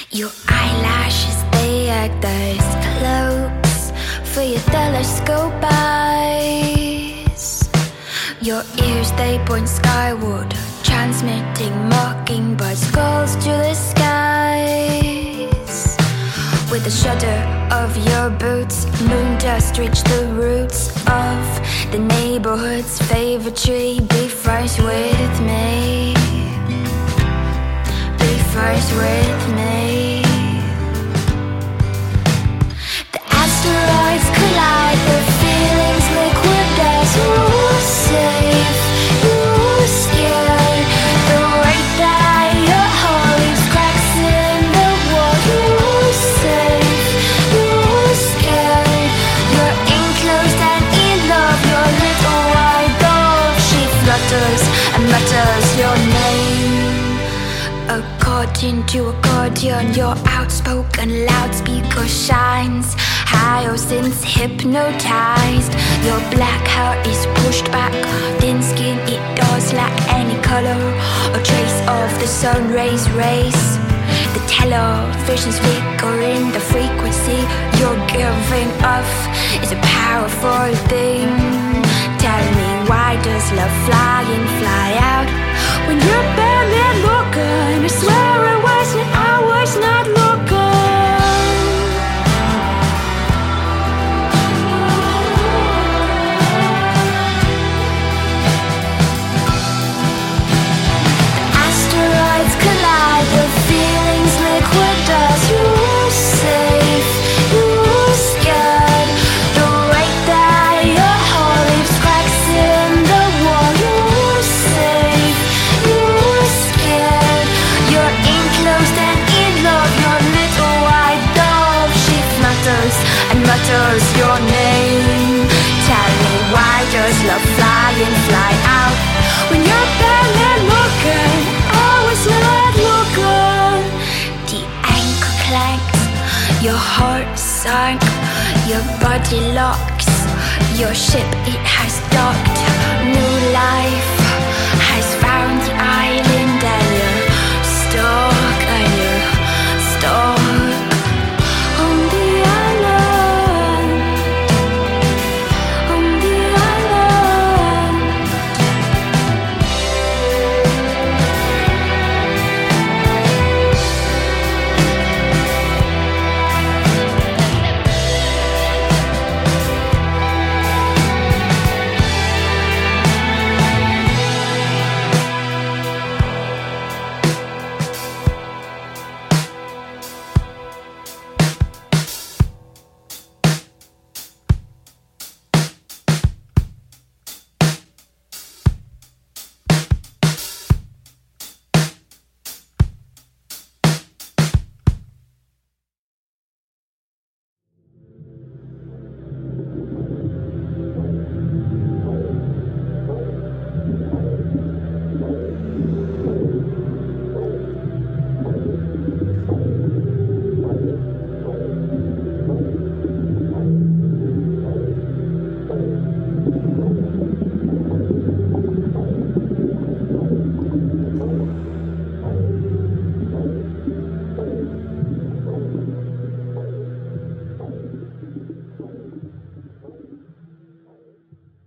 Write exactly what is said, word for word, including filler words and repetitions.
Your eyelashes, they act as cloaks for your telescope eyes. Your ears, they point skyward, transmitting mockingbird calls to the skies. With the shudder of your boots, moon dust reach the roots of the neighborhood's favorite tree. Be friends with me. Be friends with me. The asteroids collide, the feelings liquid as you're safe, you're scared. The rate that your heart leaves cracks in the wall, you're safe, you're scared. You're enclosed and in love, your little white dog, she flutters and mutters your name. According to accordion, your outspoken loudspeaker shines. Hyacinths hypnotized. Your black hair is pushed back. Thin skin, it does lack any color or trace of the sun rays race. The television's flickering the frequency you're giving off is a powerful thing. Tell me, why does love fly in, fly out when you're barely looking? I swear I wasn't, I was not looking. The asteroids collide, the feelings liquid as you're safe, you're scared. The rate that your heart leaves cracks in the wall, you're safe, you're scared. You're enclosed and in love, your little white dove, she flutters and mutters your name. Tell me, why does love fly in, fly out when you're barely looking? I was not looking. The anchor clanks, your heart sunk, your body locks. Your ship, it has docked. New life